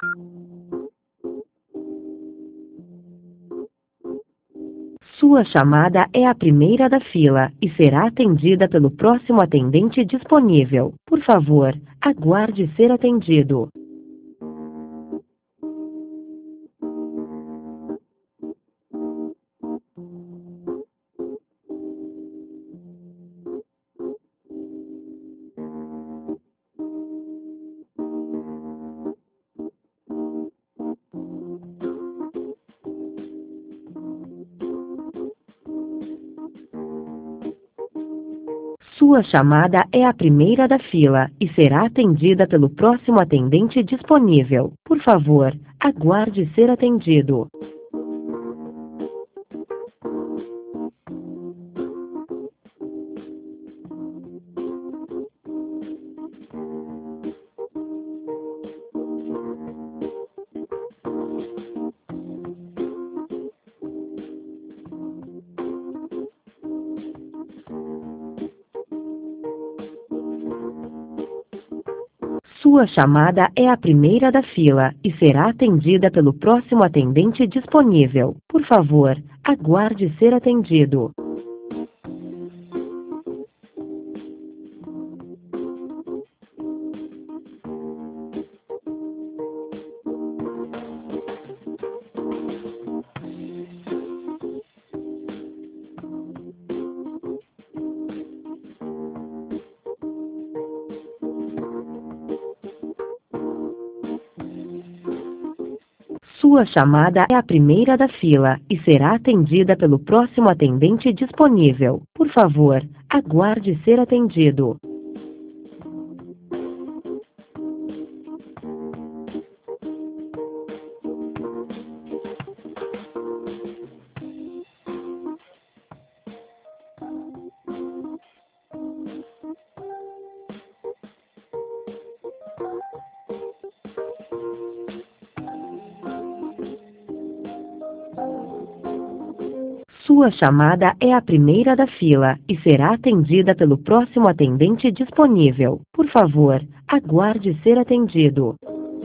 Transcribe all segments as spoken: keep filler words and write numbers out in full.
Sua chamada é a primeira da fila e será atendida pelo próximo atendente disponível. Por favor, aguarde ser atendido. Sua chamada é a primeira da fila e será atendida pelo próximo atendente disponível. Por favor, aguarde ser atendido. Sua chamada é a primeira da fila e será atendida pelo próximo atendente disponível. Por favor, aguarde ser atendido. Sua chamada é a primeira da fila e será atendida pelo próximo atendente disponível. Por favor, aguarde ser atendido. Sua chamada é a primeira da fila e será atendida pelo próximo atendente disponível. Por favor, aguarde ser atendido.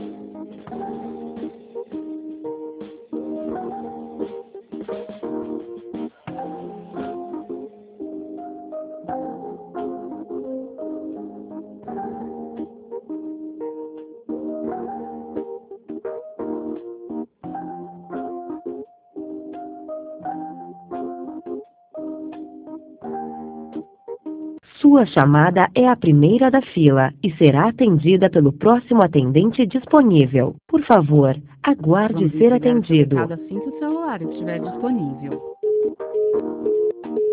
Sua chamada é a primeira da fila e será atendida pelo próximo atendente disponível. Por favor, aguarde Vamos ser entregar o seu atendido. recado assim que o celular estiver disponível.